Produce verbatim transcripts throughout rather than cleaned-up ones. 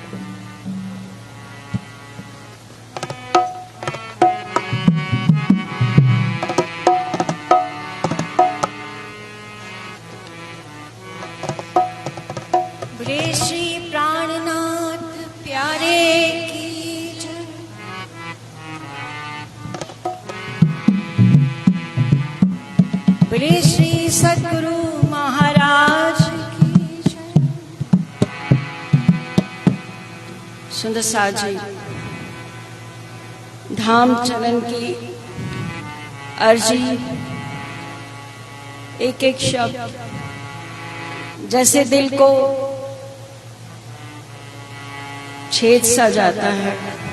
बोले श्री प्राणनाथ प्यारे की जय। बोले श्री सद्गुरु महाराज की जय। सुंदर साथ जी, धाम चलन की अर्जी, एक एक शब्द जैसे दिल को छेद सा जाता है।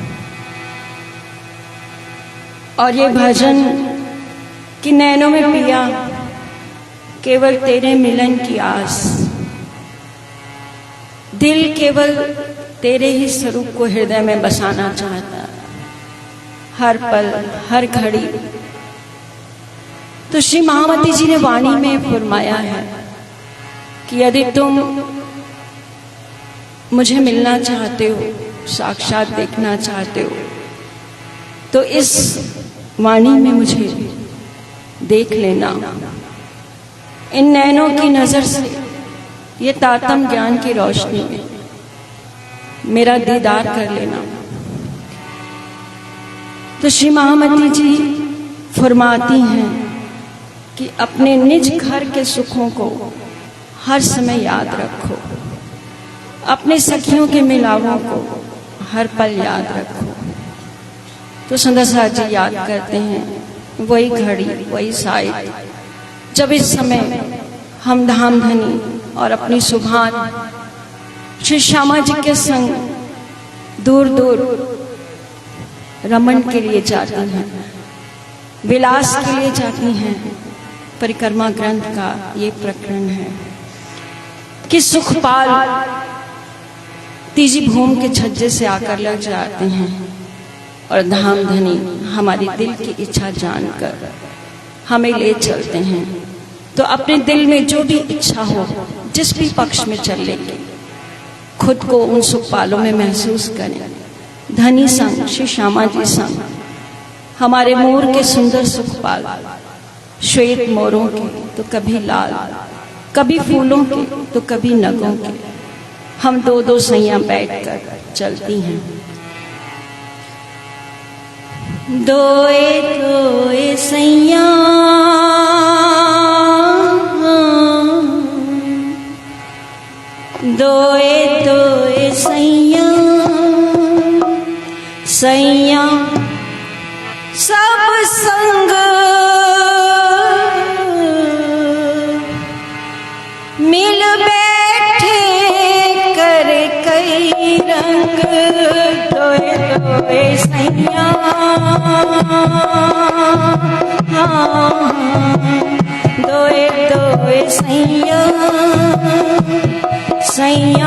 और ये भजन कि नैनों में पिया केवल तेरे मिलन की आस, दिल केवल तेरे ही स्वरूप को हृदय में बसाना चाहता है हर पल हर घड़ी। तो श्री महामती जी ने वाणी में फरमाया है कि यदि तुम मुझे मिलना चाहते हो, साक्षात देखना चाहते हो, तो इस वाणी में मुझे देख लेना। इन नैनों की नजर से, ये तातम ज्ञान की रोशनी में मेरा दीदार कर लेना। तो श्री महामती जी फरमाती हैं कि अपने निज घर के सुखों को हर समय याद रखो, अपने सखियों के मिलावों को हर पल याद रखो। तो सुंदर साथ जी याद करते हैं वही घड़ी, वही साइड, जब इस समय हम धाम धनी और अपनी सुभान श्री श्यामा जी के संग दूर दूर रमन के लिए जाती हैं, विलास के लिए जाती हैं। परिक्रमा ग्रंथ का ये प्रकरण है कि सुखपाल तीजी भूमि के छज्जे से आकर लग जाते हैं और धाम धनी हमारी दिल की इच्छा जानकर हमें ले चलते हैं। तो अपने दिल में जो भी इच्छा हो, जिस भी पक्ष में चल लेंगे, खुद को उन सुखपालों में महसूस करें। धनी संग श्री श्यामा जी संग, हमारे मोर के सुंदर सुखपाल, श्वेत मोरों के तो कभी लाल, कभी फूलों के तो कभी नगों के, हम दो दो सैया बैठकर चलती हैं। दोए दोए सैया दोए दोए सैया, सैया सब संग मिल बैठे कर कई रंग। दोए दोए सैया, दोए दोए सैया, सैया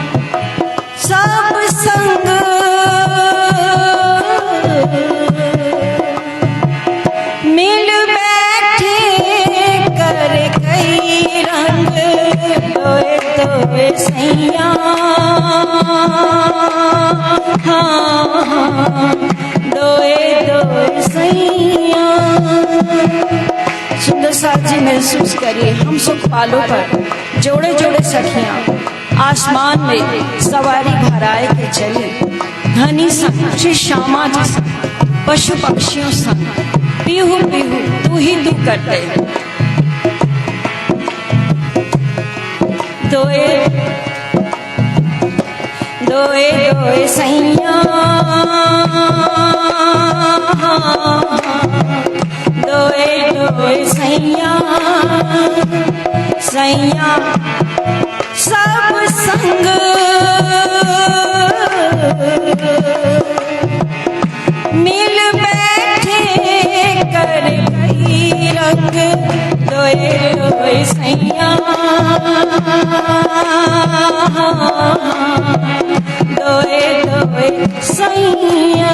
सब संग मिल बैठे कर कई रंग। दोए दोए सैया, दोए दोए सैया। सुंदर साथ जी महसूस करिए, हम सुखपालों पर जोड़े जोड़े सखियां आसमान में सवारी भराए के चले। धनी संग श्री श्यामा जी संग, पशु पक्षियों संग, पीहू पीहू तू ही तू करते। दोए दोए दोए सैया, दोए दोए सैया, सैया सब संग मिल बैठे कर कई रंग। दोए दोए सैया, दोए दोए सैया।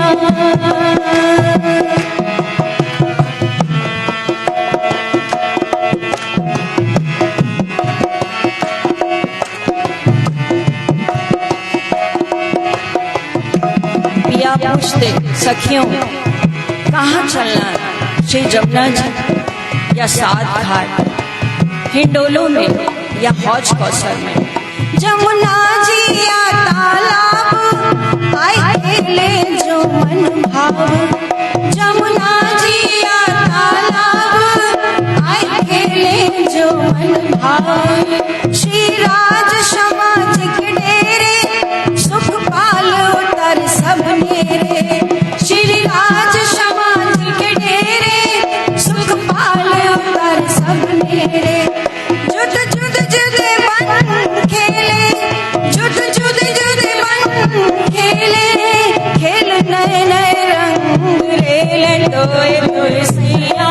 पिया पूछते सखियों कहाँ चलना, श्री जमुना जी या सात घाट, हिंडोलों में या हौज कौसर में। जमुना जी या तालाब आए खेले जो मन भाव, जमुना जी या तालाब आए खेले जो मन भाव। श्री राज समाज के डेरे सुख पाल उतर सब नेरे, श्री राज समाज के डेरे सुख पाल उतर सब नेरे। जुद जुद जुद बन खेले, जुद जुद जुद बन खेले, खेल नए नए रंग रेले डोए डोए सैया,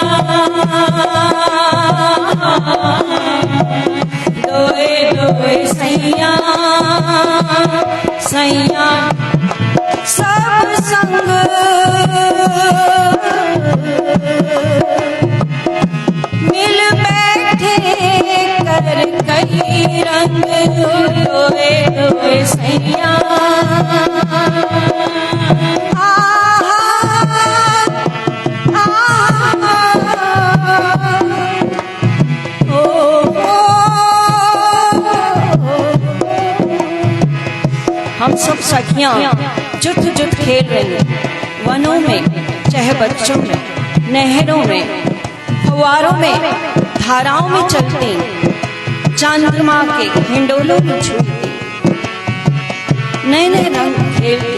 डोए डोए सैया सैया सब संग मिल बैठे कर कई रंग डोए डोए सैया। हम सब सखियां जुट जुट खेल रही हैं, वनों में चाहे बच्चों में, नहरों में, फुवारों में, धाराओं में चलती, चंद्रमा के हिंडोलों में छूटती, नए नए रंग खेलती।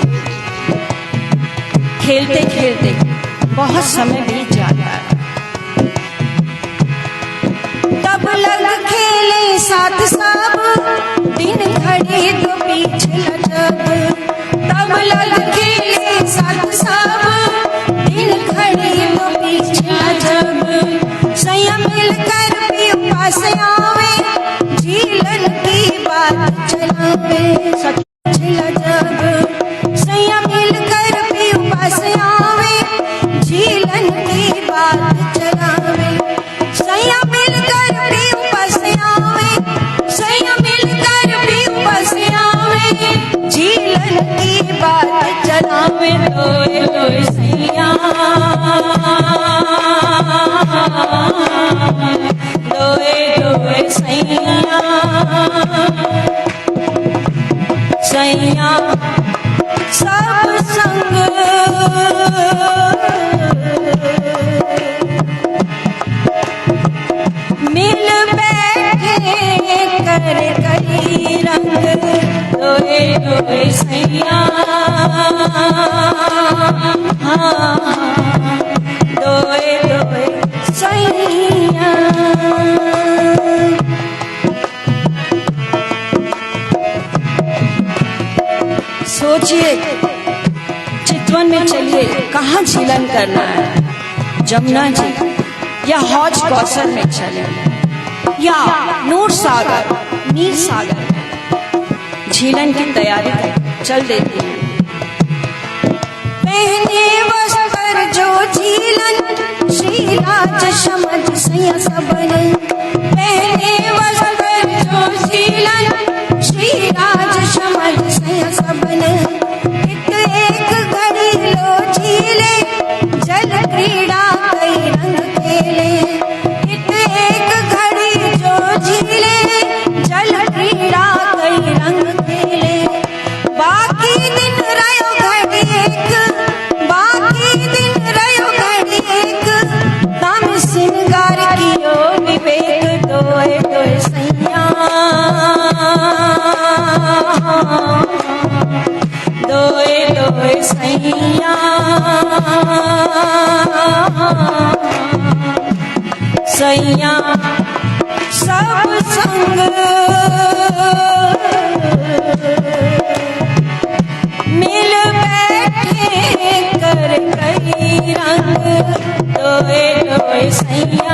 खेलते खेलते बहुत समय बीत जाता है। तब लग खेले साथ सब दिन घड़ी तो पीछे लजब, तब लग खेले साथ सब दिन घड़ी तो पीछे लजब। संयम मिलकर भी पास आवे, झीलन की बात चलावे सच लजब। संयम मिलकर भी पास आवे, झीलन की बात चलावे। संयम मिलकर भी पास आवे, संयम मिलकर भी पास आवे, झीलन की बात चलावे। डोए डोए सैया, डोए डोए सैया सैया सब संग मिल बैठे कर कई रंग डोए डोए सैया, डोए डोए सैया। सोचिए चितवन में चलिए कहाँ झीलन करना है, जमुना जी या हौज कौसर में चले, या नूर सागर नीर सागर झीलन की तैयारी कर चल देती हैं। पहने वस्त्र जो झीलन श्री राज समझ सैया सबन, पहने वस्त्र जो झीलन श्री राज समझ सैया सबन। एक एक घड़ी लो झीले जल क्रीड़ा कई रंग खेले, एक एक घड़ी जो झीले जल क्रीड़ा कई रंग खेले। बाकी दिन रयो घड़ी एक, बाकी दिन रयो घड़ी एक, दाम सिंगार कियो विवेक डोए डोए सैया, डोए डोए सैया सैया सब संग मिल बैठे कर कई रंग डोए डोए सैया,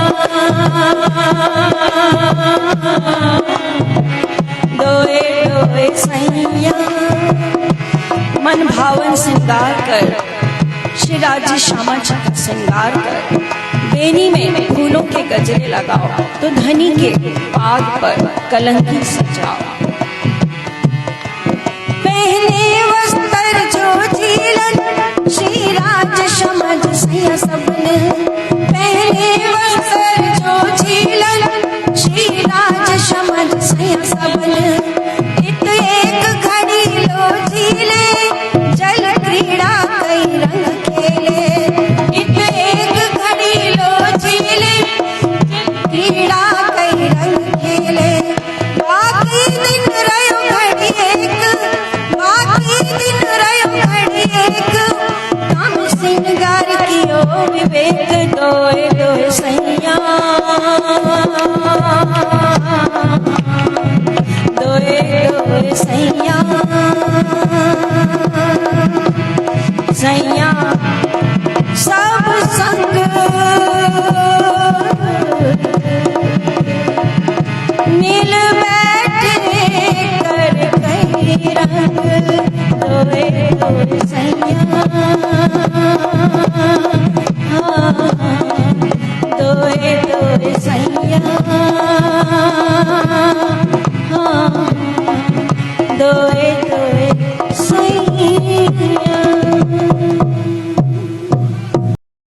डोए डोए सैया। मन भाव पावन श्रृंगार कर, श्री राजी श्यामा जी का श्रृंगार कर, बेनी में फूलों के गजरे लगाओ, तो धनी के पाग पर कलंकी सजाओ। पहने वस्त्र जो झीलन, श्री राज समझ सैया सबन। पहने वस्त्र जो झीलन, श्री राज समझ सैया सबन।